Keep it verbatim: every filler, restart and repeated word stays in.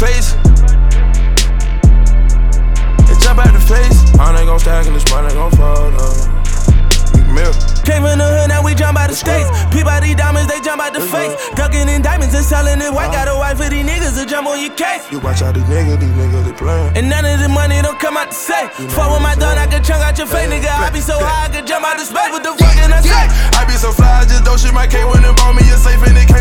face. It jump out the face. Money gon' stack and this money gon' fall up. Came from the hood, now we jump out the states. Peep out these diamonds, they jump out the face. Ducking in diamonds and selling it white. Got a wife for these niggas to jump on your case. You watch out these niggas, these niggas they playin'. And none of the money don't come out the safe. Fuck with my dog, I can chunk out your face, nigga. I be so high, I can jump out the space. What the fuck can I say? I be so fly, I just don't shit my cake when they bought me a safe and it